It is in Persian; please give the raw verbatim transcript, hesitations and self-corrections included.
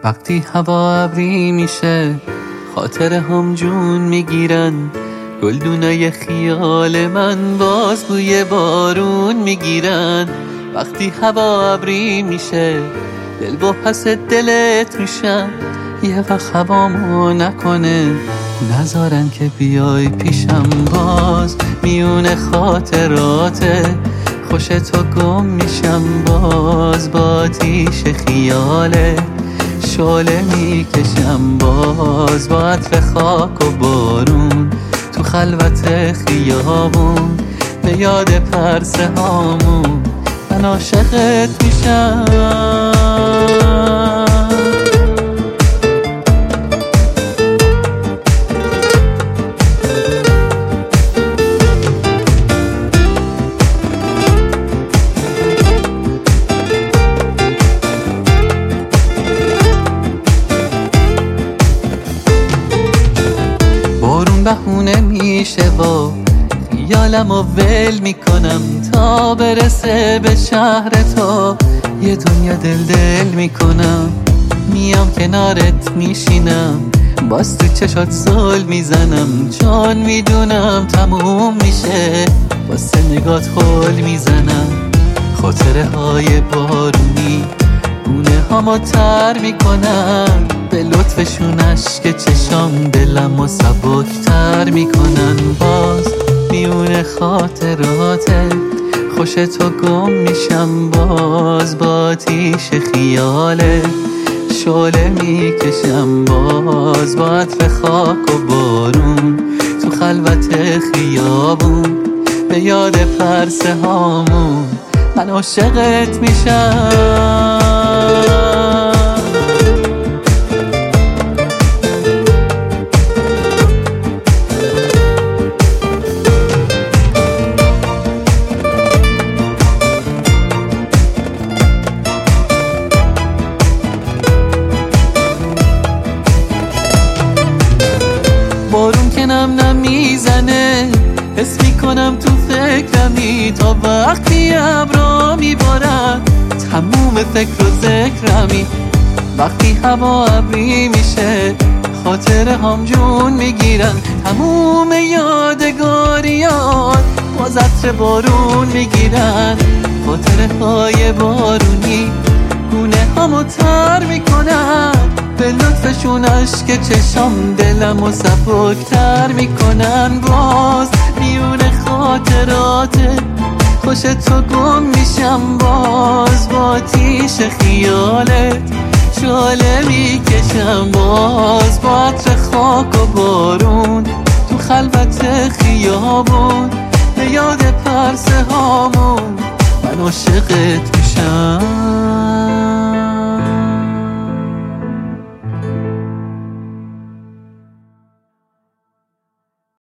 وقتی هوا ابری میشه خاطر هم جون میگیرن، گلدونای خیال من باز بوی بارون میگیرن. وقتی هوا ابری میشه دل با پس دلت میشن، یه وقت هوامو نکنه نذارن که بیای پیشم. باز میونه خاطراته خوش تو گم میشم، باز با آتیش خیاله شعله میکشم، باز با عطر خاک و بارون تو خلوت خیابون به یاد پرسه هامون من عاشقت میشم. بهونه میشه و خیالم و ول میکنم تا برسه به شهر تو، یه دنیا دل دل میکنم. میام کنارت میشینم باز تو چشات زل میزنم، چون میدونم تموم میشه واسه نگات خول میزنم. خاطره های بارونی گونه هامو تر میکنن، به لطفشون اشک چشام دلم و سبکتر میکنن. باز میونه خاطراته خوش تو گم میشم، باز با آتیش خیاله شعله میکشم، باز با عطر خاک و بارون تو خلوت خیابون به یاد پرسه هامون من عاشقت میشم. بارون که نم نمیزنه حس میکنم تو فکرمی، تا وقتی ابرا میبارن تموم فکر و ذکرمی. وقتی هوا ابری میشه خاطره هم جون میگیرن، تموم یادگاریات باز عطر بارون میگیرن. خاطره های بارونی گونه همو تر میکنن، به لطفشون اشک چشام دلم و سبکتر میکنن. باز میونه خاطراته خوش تو گم میشم، باز با آتیش خیالت شعله میکشم، باز با عطر خاک و بارون تو خلوت خیابون به یاد پرسه هامون من عاشقت میشم.